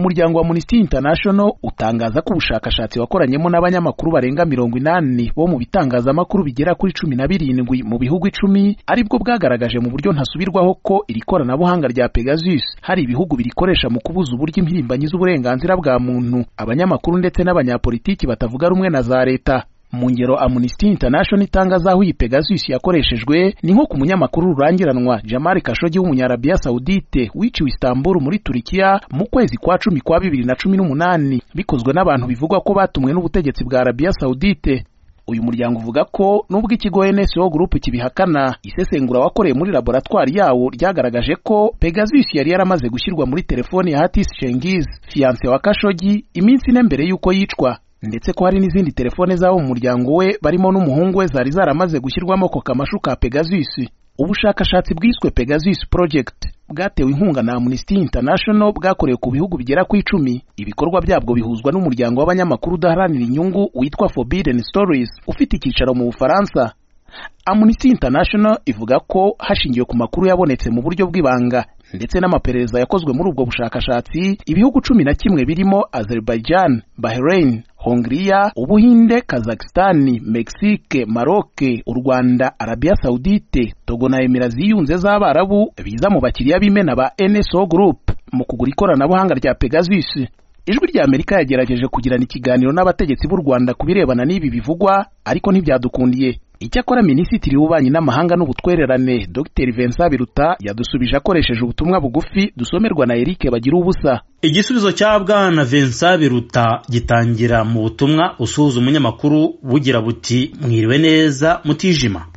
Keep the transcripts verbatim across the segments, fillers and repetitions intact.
umuryango wa Amnesty International utangaza ko ubushakashatsi wakoranyemo n'abanyamakuru barenga mirongo inani bo mu bitangazamakuru bigera kuri cumi na birindwi mu bihugu icumi aribwo bwagaragaje mu buryo ntasubirwaho ko iri koranabuhanga rya Pegasus hari ibihugu birikoresha mu kubuza uburyo impirimbanyi z'uburenganzira bwa muntu, abanyamakuru ndetse n'abanyapolitiki batavuga rumwe na za leta. Mu ngero Amnesty International itangaza aho iyi Pegasus yakoreshejwe ni nko ku munyamakuru rurangiranwa Jamal Khashoggi w'umunyarabiya Saudite wiciwe Istanbul muri Turikiya mu kwezi kwa cumi kwa bibiri na cumi n'umunani bikozwe n'abantu bivugwa ko batumwe n'ubutegetsi bwa Arabia Saudite. Uyu muryango uvuga ko nubwo ikigo N S O Group kibihakana, isesengura wakoreye muri laboratoire yawo ryagaragaje ko Pegasus yari yaramaze gushyirwa muri telefone ya Hatis Cengiz, fiancé wa Khashoggi, iminsi ine mbere yuko yicwa, ndetse ko hari n'izindi telefone z'abo mu muryango we barimo n'umuhungu we zari zaramaze gushyirwamo ko kamashu ka Pegasus. Ubushakashatsi bwiswe Pegasus Project bwatewe inkunga na Amnesty International bwakorewe ku bihugu bigera ku icumi. Ibikorwa byabwo bihuzwa n'umuryango w'abanyamakuru udaharanira inyungu witwa Forbidden Stories ufite icyicaro mu Bufaransa. Amnesty International ivuga ko hashingiwe ku makuru yabonetse mu buryo bw'ibanga ndetse n'amaperereza yakozwe muri ubwo bushakashatsi, ibihugu cumi na kimwe birimo Azerbaijan, Bahrain, Hongria, Ubuhinde, Kazakhstan, Mexique, Maroc, u Rwanda, Arabia Saudite, Togo na Emirates ziyunze z'Abarabu biza mu bakiriya b'imena ba N S O Group mu kugura ikoranabuhanga rya Pegasus. Ijwi rya Amerika yagerageje kugirana ikiganiro n'abategetsi b'u Rwanda kubirebana n'ibi bivugwa ariko ntibyadukundiye. Icyakora Minisitiri w'Ububanyi n'Amahanga n'Ubutwererane Dr Vincent Biruta yadusubije akoresheje ubutumwa bugufi dusomerwa na Eric Bagira ubusa. Igisubizo cya Bwana Vincent Biruta gitangira mu butumwa usuhuza umunyamakuru bugira buti mwiriwe neza mutijima.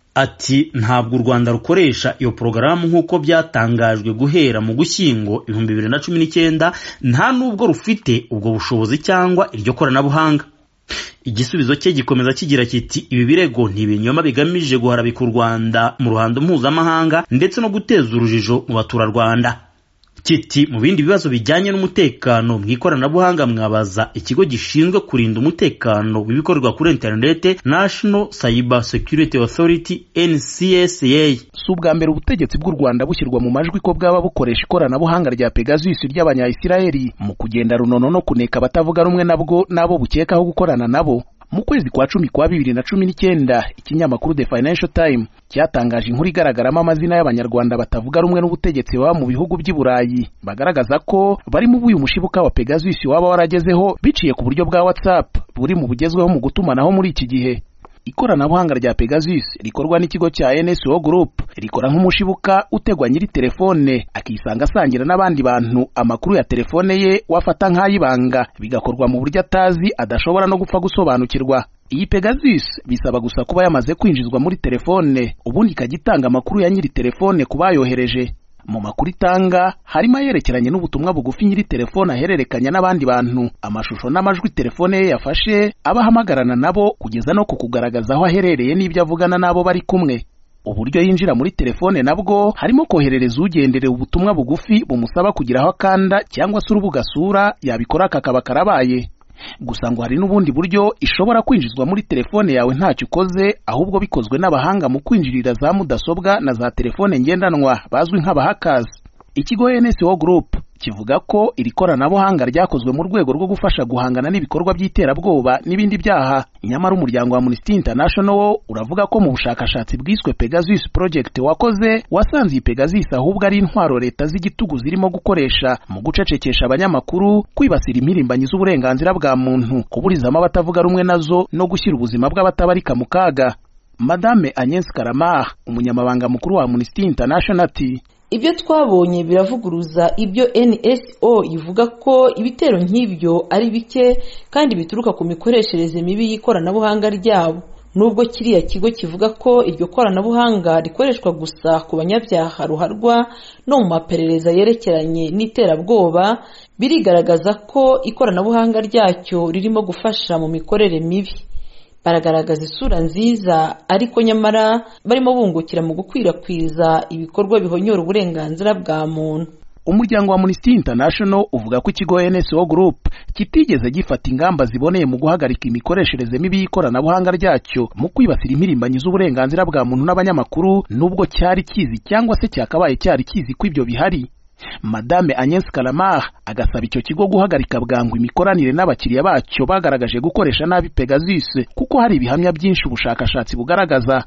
Ati ntabwo u Rwanda rukoresha iyo porogaramu nk'uko byatangajwe guhera mu Gushyingo ibihumbi bibiri na cumi n'icyenda, nta nubwo rufite ubwo bushobozi cyangwa iryo koranabuhanga. Igisubizo cye gikomeza kigira kiti ibi birego ntibinyoma bigamije guharabika u Rwanda mu ruhando mpuzamahanga ndetse no guteza urujijo mu baturarwanda. Kiti mu bindi bibazo bijyanye n'umutekano mu ikoranabuhanga mwabaza ikigo gishinzwe kurinda umutekano w'ibikorerwa kuri internet National Cyber Security Authority N C S A. Si ubwa mbere ubutegetsi bw'u Rwanda bushyirwa mu majwi ko bwaba bukoresha ikoranabuhanga rya Pegasus ry'Abanya-Israeli mu kugenda runono no kuneka abatavuga rumwe nabwo nabo bukekaho gukorana nabo. Mu kwezi kwa cumi kwa bibiri na cumi n'icyenda ikinyamakuru The Financial Times cyatangaje inkuru igaragaramo amazina y'Abanyarwanda batavuga rumwe n'ubutegetsi baba mu bihugu by'i Burayi bagaragaza ko bari mu buyu mushibuka wa Pegasus waba waragezeho biciye ku buryo bwa WhatsApp buri mu bugezweho mu gutumanaho muri iki gihe. Ikoranabuhanga rya Pegasus rikorwa n'ikigo cya N S O Group rikora nk'umushibuka utegwa nyiri telefone akisanga asangira n'abandi bantu amakuru ya telefone ye wafata nk'ayibanga, bigakorwa mu buryo atazi adashobora no gupfa gusobanukirwa. Iyi Pegasus bisaba gusa kuba yamaze kwinjizwa muri telefone ubundi ikagitanga amakuru ya nyiri telefone kubayohereje. Mu makuru itanga harimo yerekeranye n'ubutumwa bugufi nyiri telefone ahererekanya n'abandi bantu, amashusho n'amajwi telefone ye yafashe, abahamagarana nabo kugeza no kukugaragaza aho aherereye n'ibyo avugana nabo bari kumwe. Uburyo yinjira muri telefone nabwo harimo koherereza ugendere ubutumwa bugufi bumusaba kugira aho akanda cyangwa se urubuga sura yabikora kakaba karabaye. Gusa ngo hari n'ubundi buryo ishobora kwinjizwa muri telefone yawe ntacyo ukoze, ahubwo bikozwe n'abahanga mu kwinjirira za mudasobwa na za telefone ngendanwa bazwi nk'abahakazi. Ikigo N S O Group kivuga ko iri koranabuhanga ryakozwe mu rwego rwo gufasha guhangana n'ibikorwa by'iterabwoba n'ibindi byaha. Nyamara umuryango wa Amnesty International uravuga ko mu bushakashatsi bwiswe Pegasus Project wakoze wasanze iyi Pegasus ahubwo ari intwaro leta z'igitugu zirimo gukoresha mu gucecekesha abanyamakuru, kwibasira impirimbanyi z'uburenganzira bwa muntu, kuburizamo abatavuga rumwe nazo no gushyira ubuzima bw'abatabarika mu kaga. Madame Agnes Karamah, umunyamabanga mukuru wa Amnesty International, ati ibyo twabonye biravuguruza ibyo N S O ivuga ko ibitero nk'ibyo ari bike kandi bituruka ku mikoreshereze mibi y'ikoranabuhanga ryabo. Nubwo kiriya kigo kivuga ko iryo koranabuhanga rikoreshwa gusa ku banyabyaha ruharwa no mu maperereza yerekeranye n'iterabwoba, birigaragaza ko ikoranabuhanga ryacyo ririmo gufasha mu mikorere mibi. Baragaragaza isura nziza ariko nyamara barimo bungukira mu gukwirakwiza ibikorwa bihonyora uburenganzira bwa muntu. Umuryango wa Amnesty International uvuga ko ikigo N S O Group kitigeze gifata ingamba ziboneye mu guhagarika imikoreshereze mibi y'ikoranabuhanga ryacyo mu kwibasira impirimbanyi z'uburenganzira bwa muntu n'abanyamakuru, nubwo cyari kizi cyangwa se cyakabaye cyari kizi ko ibyo bihari. Madame Agnes Kalamar agasaba icyo kigo guhagarika bwangu imikoranire n'abakiriya bacyo bagaragaje gukoresha nabi Pegasus kuko hari ibihamya byinshi ubushakashatsi bugaragaza.